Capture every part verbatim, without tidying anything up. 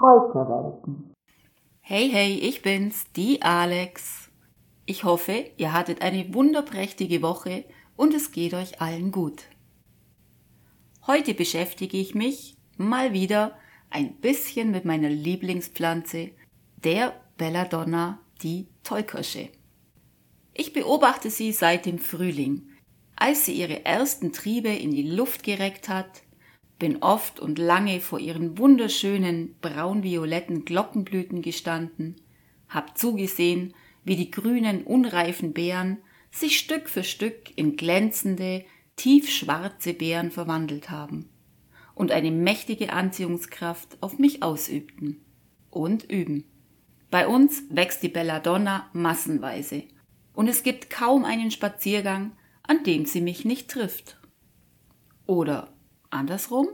Kräuterwelten. Hey, hey, ich bin's, die Alex. Ich hoffe, ihr hattet eine wunderprächtige Woche und es geht euch allen gut. Heute beschäftige ich mich mal wieder ein bisschen mit meiner Lieblingspflanze, der Belladonna, die Tollkirsche. Ich beobachte sie seit dem Frühling, als sie ihre ersten Triebe in die Luft gereckt hat, bin oft und lange vor ihren wunderschönen braun-violetten Glockenblüten gestanden, hab zugesehen, wie die grünen, unreifen Beeren sich Stück für Stück in glänzende, tiefschwarze Beeren verwandelt haben und eine mächtige Anziehungskraft auf mich ausübten und üben. Bei uns wächst die Belladonna massenweise und es gibt kaum einen Spaziergang, an dem sie mich nicht trifft. Oder andersrum?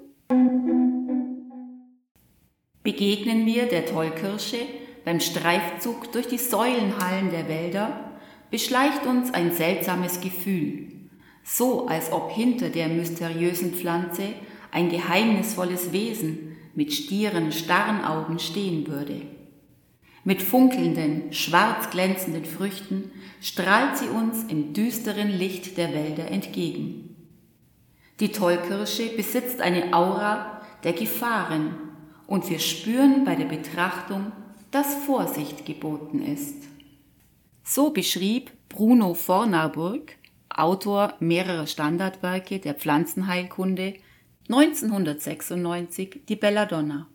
Begegnen wir der Tollkirsche beim Streifzug durch die Säulenhallen der Wälder, beschleicht uns ein seltsames Gefühl, so als ob hinter der mysteriösen Pflanze ein geheimnisvolles Wesen mit stieren, starren Augen stehen würde. Mit funkelnden, schwarz glänzenden Früchten strahlt sie uns im düsteren Licht der Wälder entgegen. Die Tollkirsche besitzt eine Aura der Gefahren und wir spüren bei der Betrachtung, dass Vorsicht geboten ist. So beschrieb Bruno Fornarburg, Autor mehrerer Standardwerke der Pflanzenheilkunde, neunzehnhundertsechsundneunzig die Belladonna.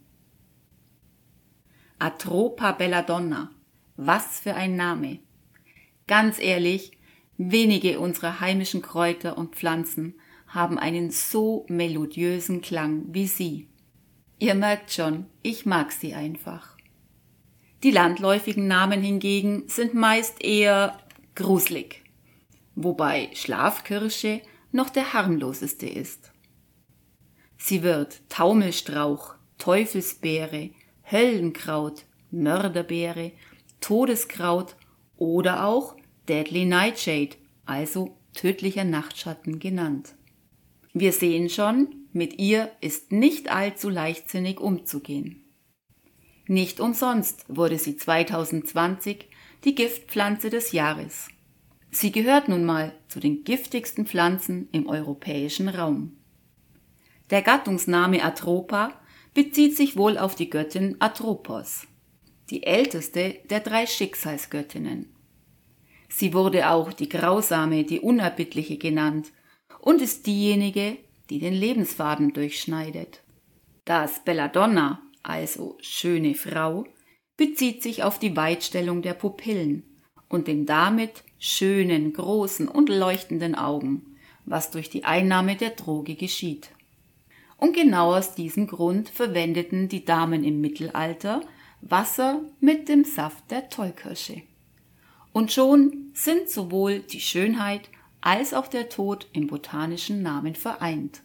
Atropa belladonna, was für ein Name! Ganz ehrlich, wenige unserer heimischen Kräuter und Pflanzen haben einen so melodiösen Klang wie sie. Ihr merkt schon, ich mag sie einfach. Die landläufigen Namen hingegen sind meist eher gruselig, wobei Schlafkirsche noch der harmloseste ist. Sie wird Taumelstrauch, Teufelsbeere, Höllenkraut, Mörderbeere, Todeskraut oder auch Deadly Nightshade, also tödlicher Nachtschatten genannt. Wir sehen schon, mit ihr ist nicht allzu leichtsinnig umzugehen. Nicht umsonst wurde sie zweitausendzwanzig die Giftpflanze des Jahres. Sie gehört nun mal zu den giftigsten Pflanzen im europäischen Raum. Der Gattungsname Atropa bezieht sich wohl auf die Göttin Atropos, die älteste der drei Schicksalsgöttinnen. Sie wurde auch die Grausame, die Unerbittliche genannt und ist diejenige, die den Lebensfaden durchschneidet. Das Belladonna, also schöne Frau, bezieht sich auf die Weitstellung der Pupillen und den damit schönen, großen und leuchtenden Augen, was durch die Einnahme der Droge geschieht. Und genau aus diesem Grund verwendeten die Damen im Mittelalter Wasser mit dem Saft der Tollkirsche. Und schon sind sowohl die Schönheit als auch der Tod im botanischen Namen vereint.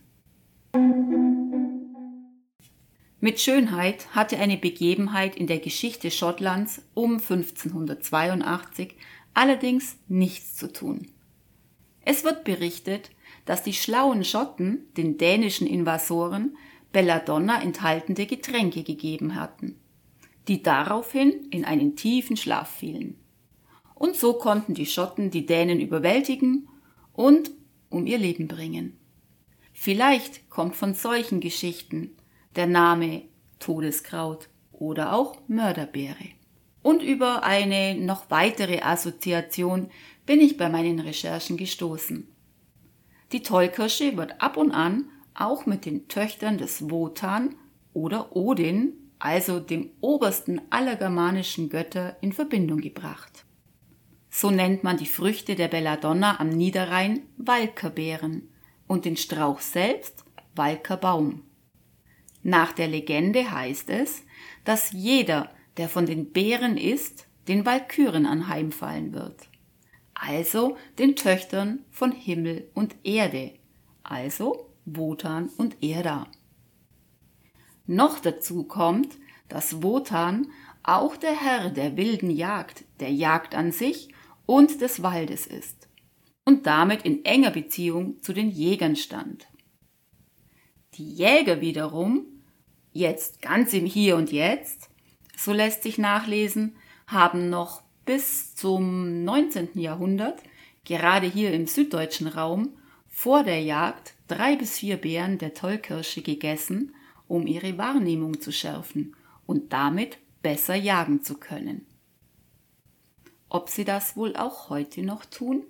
Mit Schönheit hatte eine Begebenheit in der Geschichte Schottlands um fünfzehnhundertzweiundachtzig allerdings nichts zu tun. Es wird berichtet, dass die schlauen Schotten den dänischen Invasoren Belladonna enthaltene Getränke gegeben hatten, die daraufhin in einen tiefen Schlaf fielen. Und so konnten die Schotten die Dänen überwältigen und um ihr Leben bringen. Vielleicht kommt von solchen Geschichten der Name Todeskraut oder auch Mörderbeere. Und über eine noch weitere Assoziation bin ich bei meinen Recherchen gestoßen. Die Tollkirsche wird ab und an auch mit den Töchtern des Wotan oder Odin, also dem obersten aller germanischen Götter, in Verbindung gebracht. So nennt man die Früchte der Belladonna am Niederrhein Walkerbeeren und den Strauch selbst Walkerbaum. Nach der Legende heißt es, dass jeder, der von den Beeren isst, den Walküren anheimfallen wird, also den Töchtern von Himmel und Erde, also Wotan und Erda. Noch dazu kommt, dass Wotan auch der Herr der wilden Jagd, der Jagd an sich und des Waldes ist und damit in enger Beziehung zu den Jägern stand. Die Jäger wiederum Jetzt ganz im Hier und Jetzt, so lässt sich nachlesen, haben noch bis zum neunzehnten Jahrhundert, gerade hier im süddeutschen Raum, vor der Jagd drei bis vier Beeren der Tollkirsche gegessen, um ihre Wahrnehmung zu schärfen und damit besser jagen zu können. Ob sie das wohl auch heute noch tun?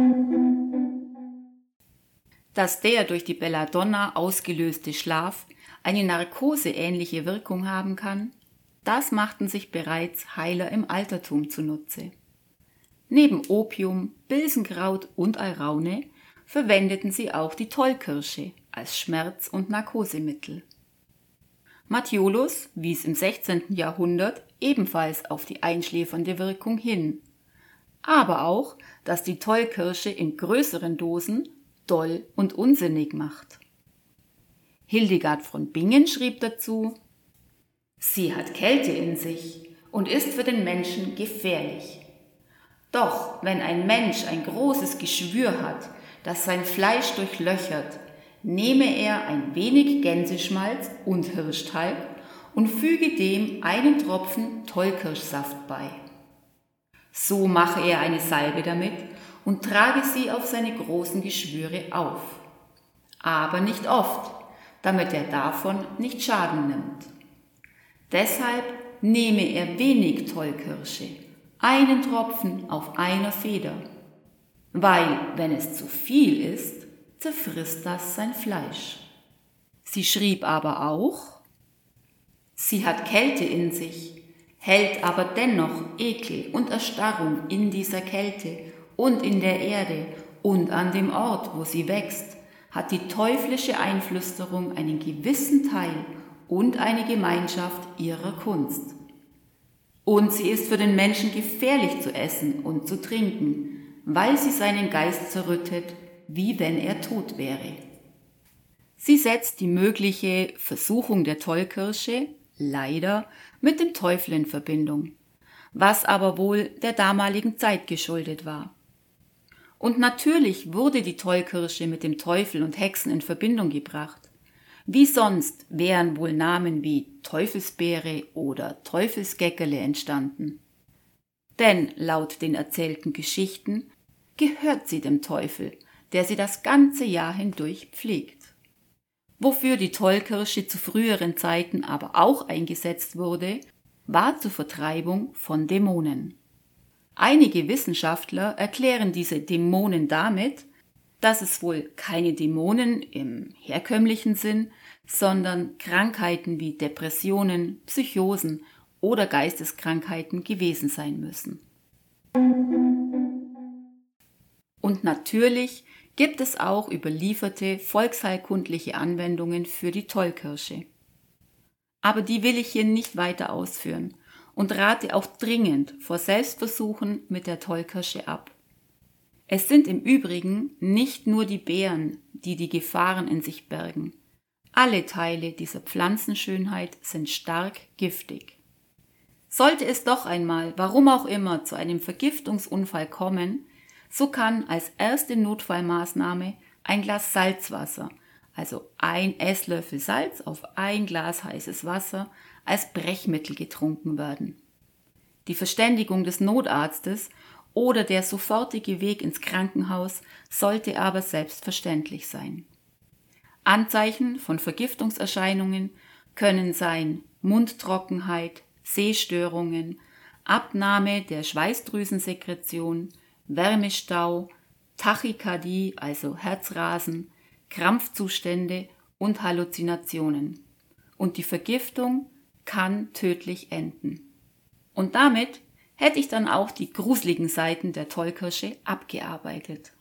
Dass der durch die Belladonna ausgelöste Schlaf eine narkoseähnliche Wirkung haben kann, das machten sich bereits Heiler im Altertum zunutze. Neben Opium, Bilsenkraut und Alraune verwendeten sie auch die Tollkirsche als Schmerz- und Narkosemittel. Matthiolus wies im sechzehnten Jahrhundert ebenfalls auf die einschläfernde Wirkung hin, aber auch, dass die Tollkirsche in größeren Dosen doll und unsinnig macht. Hildegard von Bingen schrieb dazu: Sie hat Kälte in sich und ist für den Menschen gefährlich. Doch wenn ein Mensch ein großes Geschwür hat, das sein Fleisch durchlöchert, nehme er ein wenig Gänseschmalz und Hirschtalg und füge dem einen Tropfen Tollkirschsaft bei. So mache er eine Salbe damit und trage sie auf seine großen Geschwüre auf. Aber nicht oft, damit er davon nicht Schaden nimmt. Deshalb nehme er wenig Tollkirsche, einen Tropfen auf einer Feder, weil, wenn es zu viel ist, zerfrisst das sein Fleisch. Sie schrieb aber auch: Sie hat Kälte in sich, hält aber dennoch Ekel und Erstarrung in dieser Kälte und in der Erde und an dem Ort, wo sie wächst, hat die teuflische Einflüsterung einen gewissen Teil und eine Gemeinschaft ihrer Kunst. Und sie ist für den Menschen gefährlich zu essen und zu trinken, weil sie seinen Geist zerrüttet, wie wenn er tot wäre. Sie setzt die mögliche Versuchung der Tollkirsche leider mit dem Teufel in Verbindung, was aber wohl der damaligen Zeit geschuldet war. Und natürlich wurde die Tollkirsche mit dem Teufel und Hexen in Verbindung gebracht. Wie sonst wären wohl Namen wie Teufelsbeere oder Teufelsgeckerle entstanden. Denn laut den erzählten Geschichten gehört sie dem Teufel, der sie das ganze Jahr hindurch pflegt. Wofür die Tollkirsche zu früheren Zeiten aber auch eingesetzt wurde, war zur Vertreibung von Dämonen. Einige Wissenschaftler erklären diese Dämonen damit, dass es wohl keine Dämonen im herkömmlichen Sinn, sondern Krankheiten wie Depressionen, Psychosen oder Geisteskrankheiten gewesen sein müssen. Und natürlich gibt es auch überlieferte volksheilkundliche Anwendungen für die Tollkirsche. Aber die will ich hier nicht weiter ausführen und rate auch dringend vor Selbstversuchen mit der Tollkirsche ab. Es sind im Übrigen nicht nur die Beeren, die die Gefahren in sich bergen. Alle Teile dieser Pflanzenschönheit sind stark giftig. Sollte es doch einmal, warum auch immer, zu einem Vergiftungsunfall kommen, so kann als erste Notfallmaßnahme ein Glas Salzwasser, also ein Esslöffel Salz auf ein Glas heißes Wasser, als Brechmittel getrunken werden. Die Verständigung des Notarztes oder der sofortige Weg ins Krankenhaus sollte aber selbstverständlich sein. Anzeichen von Vergiftungserscheinungen können sein Mundtrockenheit, Sehstörungen, Abnahme der Schweißdrüsensekretion, Wärmestau, Tachykardie, also Herzrasen, Krampfzustände und Halluzinationen. Und die Vergiftung kann tödlich enden. Und damit hätte ich dann auch die gruseligen Seiten der Tollkirsche abgearbeitet.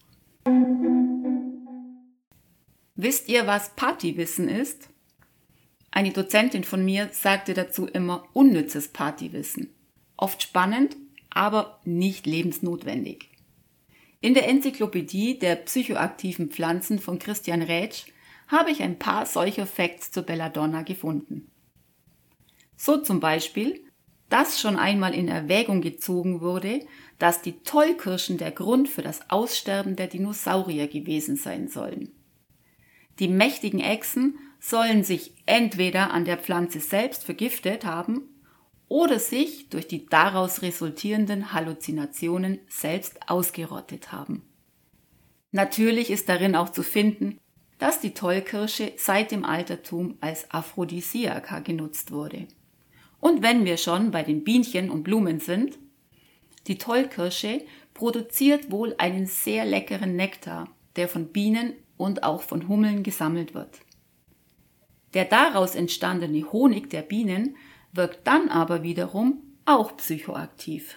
Wisst ihr, was Partywissen ist? Eine Dozentin von mir sagte dazu immer unnützes Partywissen. Oft spannend, aber nicht lebensnotwendig. In der Enzyklopädie der psychoaktiven Pflanzen von Christian Rätsch habe ich ein paar solcher Facts zur Belladonna gefunden. So zum Beispiel, dass schon einmal in Erwägung gezogen wurde, dass die Tollkirschen der Grund für das Aussterben der Dinosaurier gewesen sein sollen. Die mächtigen Echsen sollen sich entweder an der Pflanze selbst vergiftet haben oder sich durch die daraus resultierenden Halluzinationen selbst ausgerottet haben. Natürlich ist darin auch zu finden, dass die Tollkirsche seit dem Altertum als Aphrodisiaka genutzt wurde. Und wenn wir schon bei den Bienchen und Blumen sind, die Tollkirsche produziert wohl einen sehr leckeren Nektar, der von Bienen und auch von Hummeln gesammelt wird. Der daraus entstandene Honig der Bienen wirkt dann aber wiederum auch psychoaktiv.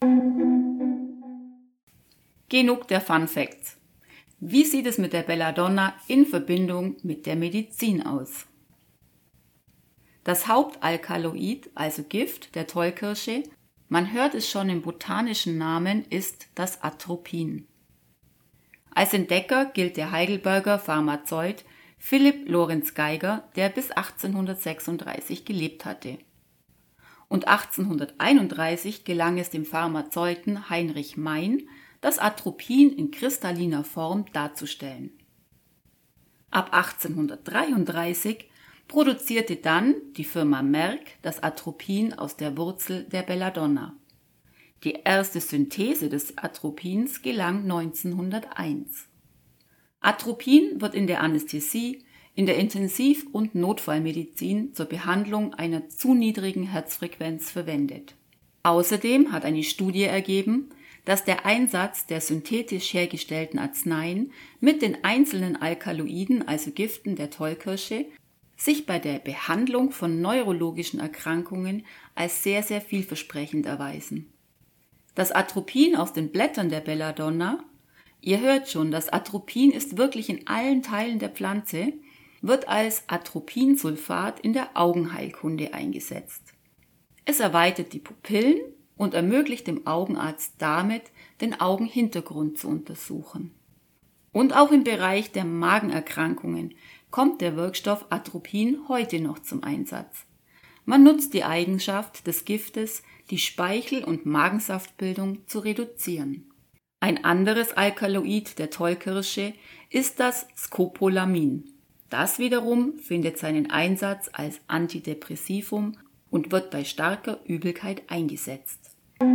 Genug der Fun Facts. Wie sieht es mit der Belladonna in Verbindung mit der Medizin aus? Das Hauptalkaloid, also Gift der Tollkirsche, man hört es schon im botanischen Namen, ist das Atropin. Als Entdecker gilt der Heidelberger Pharmazeut Philipp Lorenz Geiger, der bis achtzehnhundertsechsunddreißig gelebt hatte. Und achtzehnhunderteinunddreißig gelang es dem Pharmazeuten Heinrich Mein, das Atropin in kristalliner Form darzustellen. Ab achtzehnhundertdreiunddreißig produzierte dann die Firma Merck das Atropin aus der Wurzel der Belladonna. Die erste Synthese des Atropins gelang neunzehnhunderteins. Atropin wird in der Anästhesie, in der Intensiv- und Notfallmedizin zur Behandlung einer zu niedrigen Herzfrequenz verwendet. Außerdem hat eine Studie ergeben, dass der Einsatz der synthetisch hergestellten Arzneien mit den einzelnen Alkaloiden, also Giften der Tollkirsche, sich bei der Behandlung von neurologischen Erkrankungen als sehr, sehr vielversprechend erweisen. Das Atropin aus den Blättern der Belladonna, ihr hört schon, das Atropin ist wirklich in allen Teilen der Pflanze, wird als Atropinsulfat in der Augenheilkunde eingesetzt. Es erweitert die Pupillen und ermöglicht dem Augenarzt damit, den Augenhintergrund zu untersuchen. Und auch im Bereich der Magenerkrankungen kommt der Wirkstoff Atropin heute noch zum Einsatz. Man nutzt die Eigenschaft des Giftes, die Speichel- und Magensaftbildung zu reduzieren. Ein anderes Alkaloid der Tollkirsche ist das Scopolamin. Das wiederum findet seinen Einsatz als Antidepressivum und wird bei starker Übelkeit eingesetzt.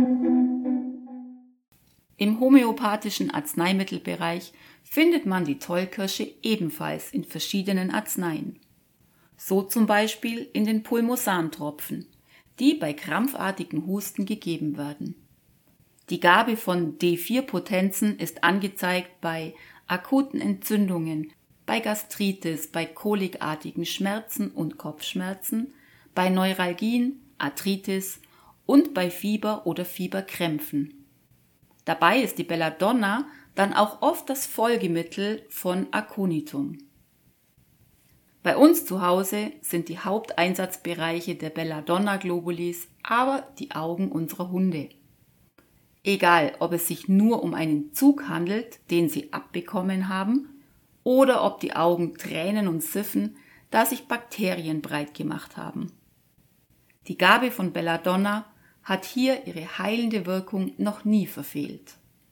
Im homöopathischen Arzneimittelbereich findet man die Tollkirsche ebenfalls in verschiedenen Arzneien. So zum Beispiel in den Pulmosantropfen, die bei krampfartigen Husten gegeben werden. Die Gabe von D vier Potenzen ist angezeigt bei akuten Entzündungen, bei Gastritis, bei kolikartigen Schmerzen und Kopfschmerzen, bei Neuralgien, Arthritis und bei Fieber oder Fieberkrämpfen. Dabei ist die Belladonna dann auch oft das Folgemittel von Aconitum. Bei uns zu Hause sind die Haupteinsatzbereiche der Belladonna globulis aber die Augen unserer Hunde. Egal, ob es sich nur um einen Zug handelt, den sie abbekommen haben, oder ob die Augen tränen und siffen, da sich Bakterien breit gemacht haben. Die Gabe von Belladonna hat hier ihre heilende Wirkung noch nie verfehlt.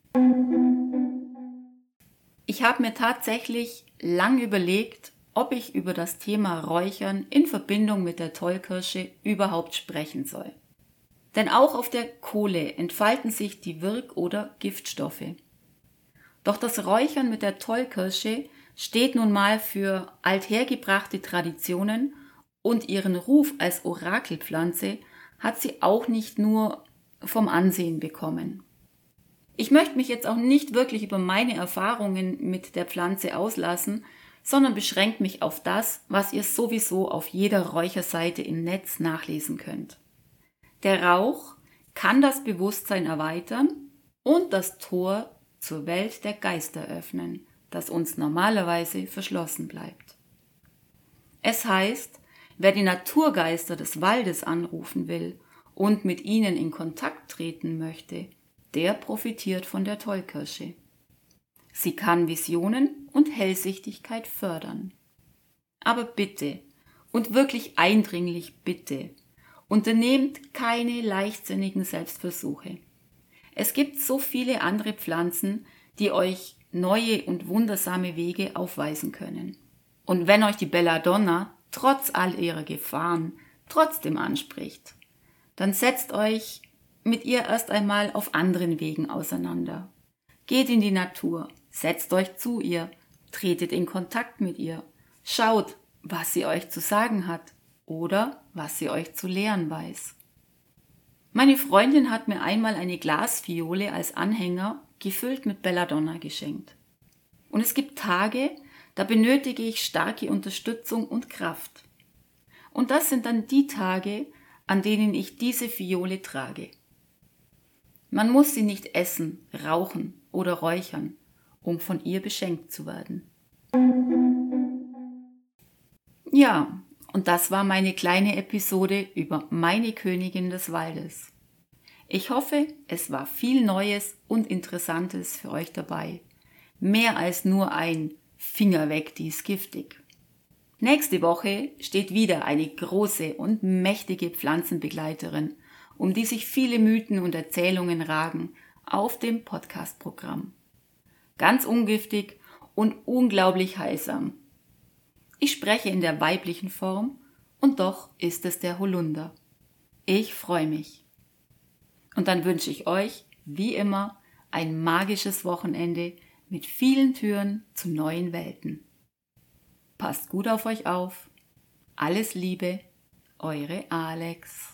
Ich habe mir tatsächlich lang überlegt, ob ich über das Thema Räuchern in Verbindung mit der Tollkirsche überhaupt sprechen soll. Denn auch auf der Kohle entfalten sich die Wirk- oder Giftstoffe. Doch das Räuchern mit der Tollkirsche steht nun mal für althergebrachte Traditionen und ihren Ruf als Orakelpflanze hat sie auch nicht nur vom Ansehen bekommen. Ich möchte mich jetzt auch nicht wirklich über meine Erfahrungen mit der Pflanze auslassen, sondern beschränke mich auf das, was ihr sowieso auf jeder Räucherseite im Netz nachlesen könnt. Der Rauch kann das Bewusstsein erweitern und das Tor zur Welt der Geister öffnen, das uns normalerweise verschlossen bleibt. Es heißt, wer die Naturgeister des Waldes anrufen will und mit ihnen in Kontakt treten möchte, der profitiert von der Tollkirsche. Sie kann Visionen und Hellsichtigkeit fördern. Aber bitte, und wirklich eindringlich bitte, unternehmt keine leichtsinnigen Selbstversuche. Es gibt so viele andere Pflanzen, die euch neue und wundersame Wege aufweisen können. Und wenn euch die Belladonna trotz all ihrer Gefahren trotzdem anspricht, dann setzt euch mit ihr erst einmal auf anderen Wegen auseinander. Geht in die Natur, setzt euch zu ihr, tretet in Kontakt mit ihr, schaut, was sie euch zu sagen hat oder was sie euch zu lehren weiß. Meine Freundin hat mir einmal eine Glasviole als Anhänger gefüllt mit Belladonna geschenkt. Und es gibt Tage, da benötige ich starke Unterstützung und Kraft. Und das sind dann die Tage, an denen ich diese Viole trage. Man muss sie nicht essen, rauchen oder räuchern, um von ihr beschenkt zu werden. Ja, und das war meine kleine Episode über meine Königin des Waldes. Ich hoffe, es war viel Neues und Interessantes für euch dabei. Mehr als nur ein Finger weg, die ist giftig. Nächste Woche steht wieder eine große und mächtige Pflanzenbegleiterin, um die sich viele Mythen und Erzählungen ragen, auf dem Podcast-Programm. Ganz ungiftig und unglaublich heilsam. Ich spreche in der weiblichen Form und doch ist es der Holunder. Ich freue mich. Und dann wünsche ich euch, wie immer, ein magisches Wochenende mit vielen Türen zu neuen Welten. Passt gut auf euch auf. Alles Liebe, eure Alex.